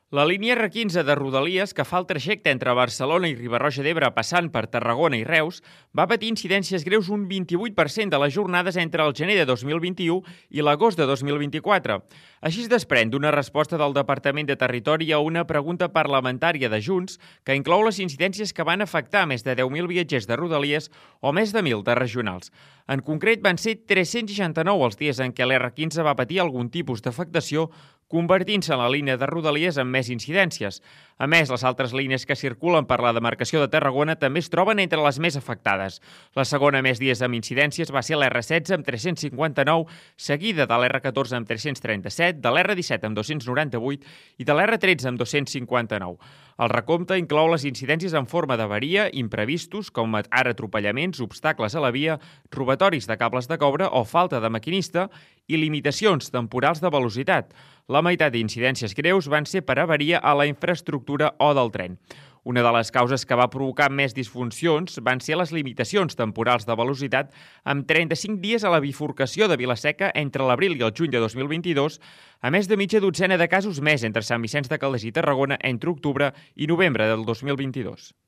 La línia R15 de Rodalies, que fa el trajecte entre Barcelona i Riba-roja d'Ebre passant per Tarragona i Reus, va patir incidències greus un 28% de les jornades entre el gener de 2021 i l'agost de 2024. Així es desprèn d'una resposta del Departament de Territori a una pregunta parlamentària de Junts que inclou les incidències que van afectar més de 10.000 viatgers de Rodalies o més de 1.000 de regionals. En concret, van ser 369 els dies en què l'R15 va patir algun tipus d'afectació, convertint-se en la línia de Rodalies amb més incidències. A més, les altres línies que circulen per la demarcació de Tarragona també es troben entre les més afectades. La segona més dies amb incidències va ser l'R16 amb 359, seguida de l'R14 amb 337, de l'R17 amb 298 i de l'R13 amb 259. El recompte inclou les incidències en forma d'avaria, imprevistos, com ara atropellaments, obstacles a la via, robatoris de cables de cobre o falta de maquinista i limitacions temporals de velocitat. La meitat d'incidències greus van ser per avaria a la infraestructura o del tren. Una de les causes que va provocar més disfuncions van ser les limitacions temporals de velocitat amb 35 dies a la bifurcació de Vila-seca entre l'abril i el juny de 2022, a més de mitja dotzena de casos més entre Sant Vicenç de Calders i Tarragona entre octubre i novembre del 2022.